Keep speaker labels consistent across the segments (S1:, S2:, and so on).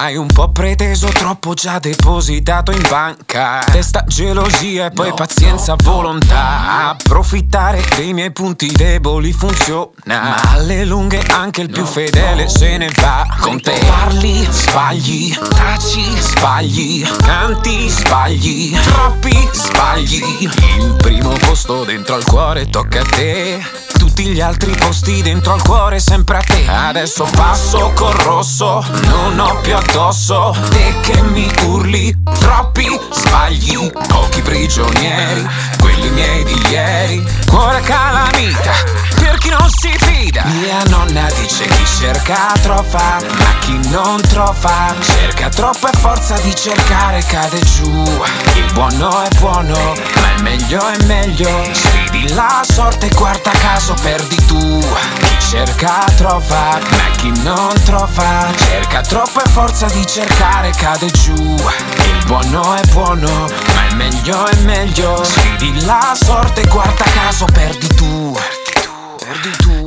S1: Hai un po' preteso, troppo già depositato in banca. Testa, gelosia e poi pazienza, volontà. Approfittare dei miei punti deboli funziona, ma alle lunghe anche il più fedele se ne va. Con te parli, sbagli, taci, sbagli, canti, sbagli, troppi sbagli. Il primo posto dentro al cuore tocca a te, tutti gli altri posti dentro al cuore sempre a te. Adesso passo col rosso, non ho più addosso te che mi urli. Troppi sbagli, pochi prigionieri, quelli miei di ieri. Cuore calamita, per chi non si fida. Mia nonna dice chi cerca trova, ma chi non trova cerca troppo e forza di cercare cade giù. Il buono è buono, ma il meglio è meglio. Sfidi la sorte, guarda caso perdi tu. Chi cerca trova, ma chi non trova cerca troppo e forza di cercare cade giù. Il buono è buono, ma il meglio è meglio. Sfidi la sorte, guarda caso perdi tu. Perdi tu,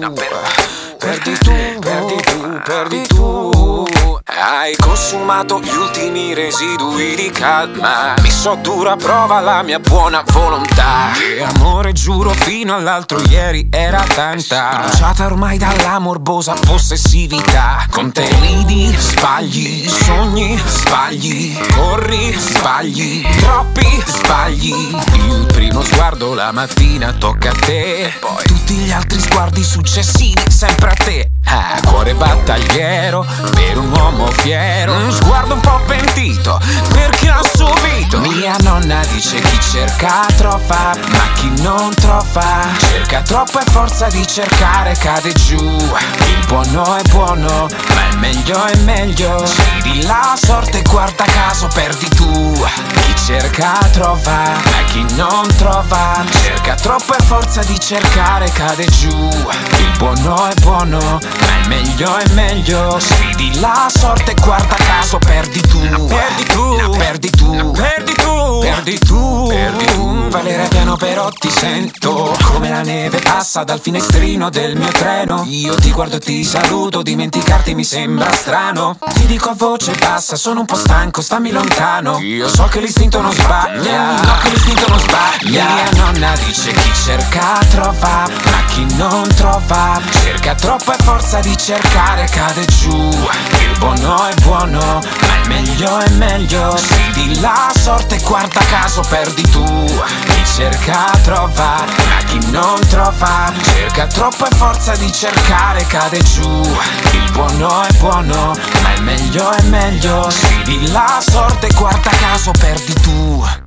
S1: perdi tu, perdi tu, perdi tu. Hai consumato gli ultimi residui di calma, messo a dura prova la mia buona volontà. Che amore giuro fino all'altro ieri era tanta, bruciata ormai dalla morbosa possessività. Con te ridi, sbagli, sogni, sbagli, corri, sbagli, troppi sbagli. Il primo sguardo la mattina tocca a te, poi tutti gli altri sguardi successivi sempre a te. Cuore battagliero per un uomo fiero, un sguardo un po' pentito per chi l'ha subito. Mia nonna dice chi cerca trova, ma chi non trova cerca troppo e forza di cercare cade giù. Il buono è buono, ma il meglio è meglio. Sfidi la sorte, guarda caso perdi tu. Chi cerca trova, ma chi non trova cerca troppo e forza di cercare cade giù. Il buono è buono, ma il meglio è meglio. Sfidi la sorte, guarda caso perdi tu. Perdi tu, perdi tu, perdi tu, perdi tu, perdi tu. Valere piano però ti sento come la neve passa dal finestrino del mio treno. Io ti guardo e ti saluto, dimenticarti mi sembra strano. Ti dico a voce bassa, sono un po' stanco, stammi lontano. Io so che l'istinto non sbaglia, so che l'istinto non sbaglia. Mia nonna dice chi cerca trova, ma chi non trova cerca troppo e forza di cercare cade giù. Il buono è buono, ma il meglio è meglio. Sfidi la sorte, guarda caso perdi tu. Chi cerca trova, ma chi non trova cerca troppo e forza di cercare cade giù. Il buono è buono, ma il meglio è meglio. Sfidi la sorte, guarda caso perdi tu.